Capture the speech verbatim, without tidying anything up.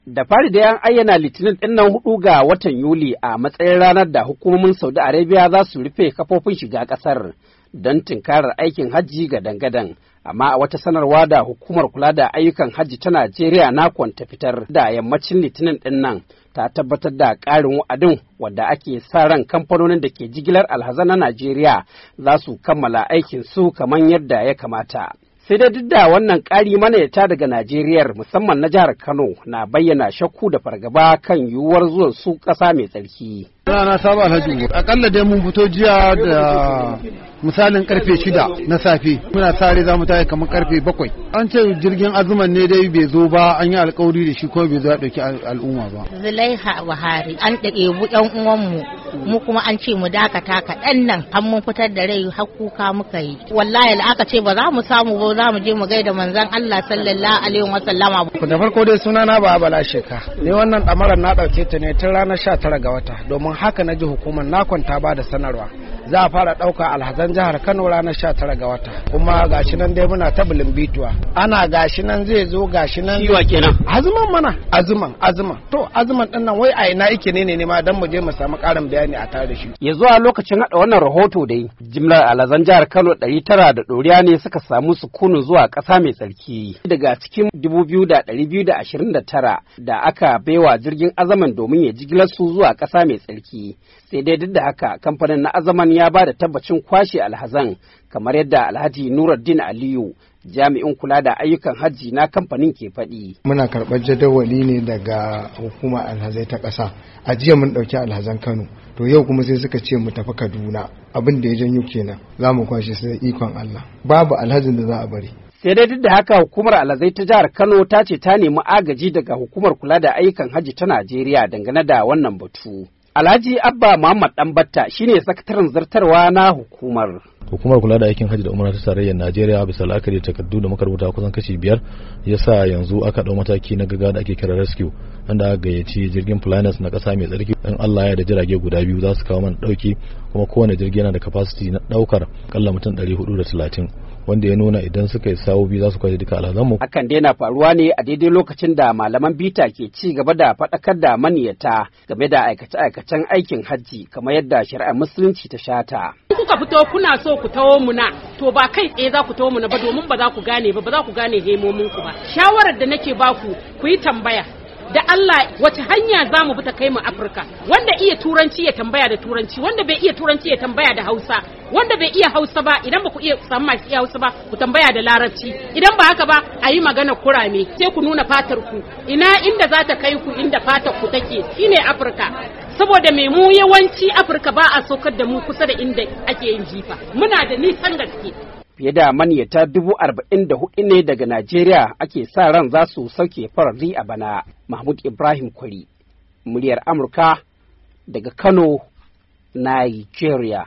Da fari da yan ayyana Litinin ɗin nan hudu ga watan Yuli a matsayin ranar da hukumomin Saudi Arabia za su rufe kafofin shiga ƙasar don tinkarar aikin hajji ga dangadan. Amma a wata sanarwa da hukumar kula da ayyukan hajji ta Najeriya nakon ta fitar da yammacin Litinin ɗin nan ta tabbatar da ƙarin wa'adin wadda ake sa ran kamfanonin da ke jigilar alhazan na Najeriya za su kammala aikin su kamar yadda ya kamata. Sai dai duk da wannan ƙari manayata daga Najeriya musamman na jihar Kano na bayyana shakku da fargaba kan yiwuwar zuwan su ƙasa mai tsarki. Rana Sabo Alhaji, akalla dai mun fito jiya da misalin karfe shida na safe. Muna sare za mu tayi kamar karfe bakwai. An ce jirgin azuman ne dai bai zo ba, an yi alkawari da shi ko bai zo ya ɗauki al'umma ba. Zulaiha Buhari an ɗage bu ƴan uwanmu, mu kuma an ce mu dakata kaɗan nan, an mun fitar da rai har kuka muka yi. Wallahi da aka ce ba za mu samu ba za mu je mu gaida manzon Allah sallallahu alaihi wa sallama. Da farko dai sunana ba Bala Sheka. Ni wannan ɗamarar na ɗauke ta ne tun ranar sha tara ga wata domin haka na ji hukumar nakon ta ba da sanarwa za a fara ɗauka alhazan jihar Kano ranar sha tara ga wata kuma gashi nan dai muna ta bituwa ana gashi nan zai zo gashi nan yiwa kenan azuman mana azuman azuman to azuman din nan wai a ina yake ne ne ma dan mu je mu samu ƙarin bayani a tare da shi. Ya zuwa lokacin hada wannan rahoto dai jimlar alhazan jihar Kano ɗari tara da ɗoriya ne suka samu sukunin zuwa ƙasa mai tsarki daga cikin dubu biyu da ɗari biyu da ashirin da tara da aka baiwa jirgin azaman domin ya jigilar su zuwa ƙasa mai tsarki. Sai dai duk da haka kamfanin na azaman ya ba da tabbacin kwashe alhazan kamar yadda Alhaji Nuruddin Aliyu jami'in kula da ayyukan hajji na kamfanin ke faɗi. Muna karɓar jadawali ne daga hukumar alhazai ta ƙasa. A jiya mun ɗauki alhazan Kano, to yau kuma sai suka ce mu tafi Kaduna. Abin da ya janyo kenan za mu kwashe sai ikon Allah. Babu alhazin da za a bari. Sai dai duk da haka hukumar alhazai ta jihar Kano ta ce ta nemi agaji daga hukumar kula da ayyukan hajji ta Najeriya dangane da wannan batu. Alhaji Abba Muhammad Ɗanbatta shine sakataren zartarwa na hukumar. Hukumar kula da aikin hajji da umara ta tarayyar Najeriya bisa la'akari da takardu da muka rubuta kusan kashi biyar yasa yanzu aka ɗau mataki na gaggawa da ake kira rescue wanda aka gayyaci jirgin Flynas na ƙasa mai tsarki in Allah ya da jirage guda biyu za su kawo mana ɗauki kuma kowane jirgi yana da capacity na ɗaukar kalla mutum ɗari hudu da talatin wanda ya nuna idan suka yi sawo biyu za su kwashe duka alhazanmu. Hakan dai na faruwa ne a daidai lokacin da malaman bita ke ci gaba da faɗakar da maniyata game da aikace-aikacen aikin hajji kamar yadda shari'ar musulunci ta shata. Kuka fito kuna so ku tawo muna to ba kai tsaye za ku tawo muna ba domin ba za ku gane ba ba za ku gane hemomin ku ba. Shawarar da nake baku ku yi tambaya da Allah wace hanya za mu bi ta kai mu Afirka wanda iya turanci ya tambaya da turanci wanda bai iya turanci ya tambaya da Hausa wanda bai iya Hausa ba idan ba ku iya samu masu iya Hausa ba ku tambaya da Larabci idan ba haka ba a yi magana kurame sai ku nuna fatar ku ina inda za ta kai ku inda fatar ku take shine Afirka saboda mai mu yawanci Afirka ba a saukar da mu kusa da inda ake yin jifa muna da nisan gaske. Fiye da maniyata dubu arba'in da hudu ne daga Najeriya ake sa ran za su sauke farari a bana. Mahmud Ibrahim Kwari, muryar Amurka daga Kano, Nigeria.